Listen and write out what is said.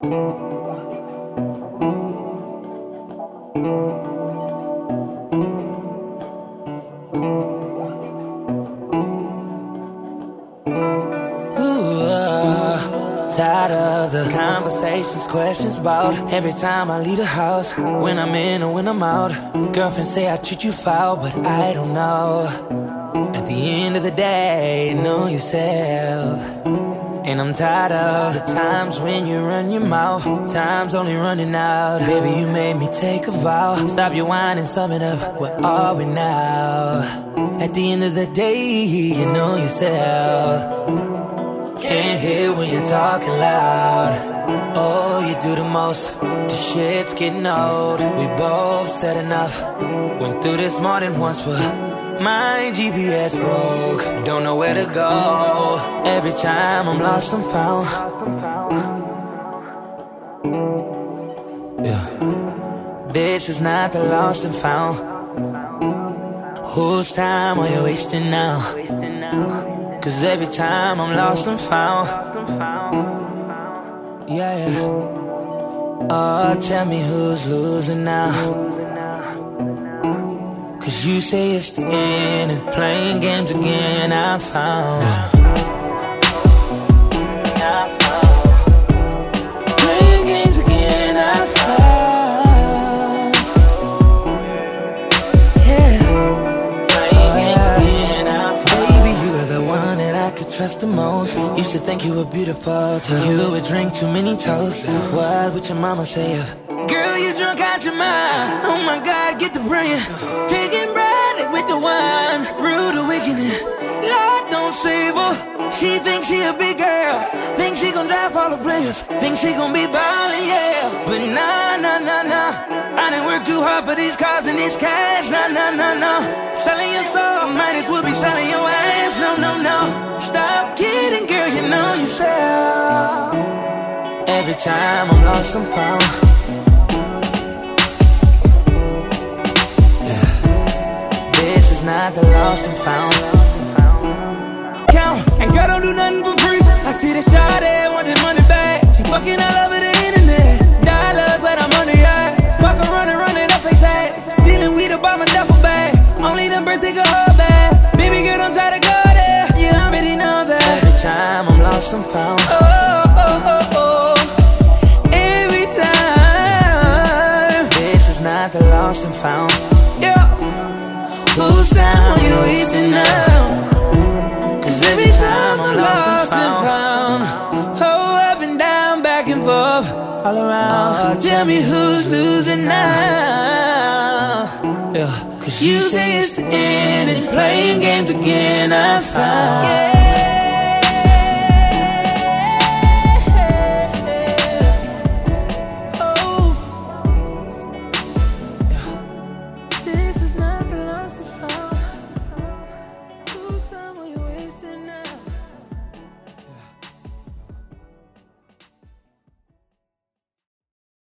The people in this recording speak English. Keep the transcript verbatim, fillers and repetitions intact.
Tired of the conversations, questions about every time I leave the house, when I'm in or when I'm out. Girlfriend say I treat you foul, but I don't know. At the end of the day, know yourself. And I'm tired of the times when you run your mouth, time's only running out. Baby, you made me take a vow. Stop your whining, sum it up, where are we now? At the end of the day, you know yourself. Can't hear when you're talking loud. Oh, you do the most, the shit's getting old. We both said enough. Went through this more than once, but my G P S broke. Don't know where to go. Every time I'm lost, I'm found. Yeah. This is not the lost and found. Whose time are you wasting now? Cause every time I'm lost and found. Yeah, yeah. Oh, tell me who's losing now. Cause you say it's the end and playing games again. I found, I found. Playing games again. I found. Yeah. Playing games again. I found. Baby, you were the one that I could trust the most. Used to think you were beautiful till you would drink too many toasts. What would your mama say if, girl, you drunk out your mind? Oh my God, get the brain. Taking Bradley with the wine. Rude awakening. Lord, don't save her. She thinks she a big girl. Thinks she gon' drive all the players. Thinks she gon' be ballin', yeah. But nah, nah, nah, nah. I done worked too hard for these cars and this cash. Nah, nah, nah, nah. Selling your soul, might as well be selling your ass. No, no, no. Stop kidding, girl, you know yourself. Every time I'm lost, I'm found. Not the lost and found. Count, and girl don't do nothing for free. I see the shot there, want that money back. She fucking all over the internet. Dollars where the money at. Walk around and run it up face ass. Stealing weed about my duffel bag. Only them birds take a whole bag. Baby girl don't try to go there. You already know that. Every time I'm lost I'm found. Oh, oh, oh, oh. Every time. This is not the lost and found. Yeah. Whose time are you wasting now? Cause every time I'm lost and found. Oh, up and down, back and forth, all around. Oh, tell me who's losing now? Yeah. Cause you say it's the end and playing games again. I found.